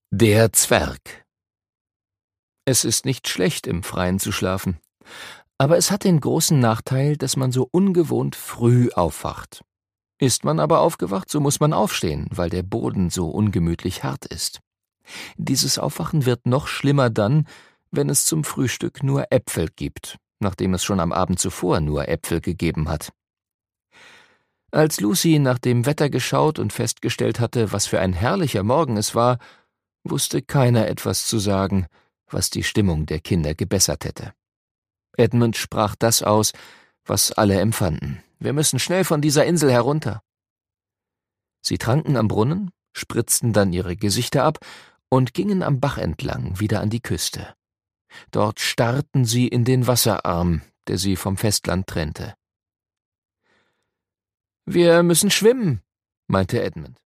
Der Zwerg. Es ist nicht schlecht, im Freien zu schlafen, aber es hat den großen Nachteil, dass man so ungewohnt früh aufwacht. Ist man aber aufgewacht, so muss man aufstehen, weil der Boden so ungemütlich hart ist. Dieses Aufwachen wird noch schlimmer dann, wenn es zum Frühstück nur Äpfel gibt, nachdem es schon am Abend zuvor nur Äpfel gegeben hat. Als Lucy nach dem Wetter geschaut und festgestellt hatte, was für ein herrlicher Morgen es war, wusste keiner etwas zu sagen, was die Stimmung der Kinder gebessert hätte. Edmund sprach das aus, was alle empfanden. Wir müssen schnell von dieser Insel herunter. Sie tranken am Brunnen, spritzten dann ihre Gesichter ab und gingen am Bach entlang wieder an die Küste. Dort starrten sie in den Wasserarm, der sie vom Festland trennte. »Wir müssen schwimmen«, meinte Edmund.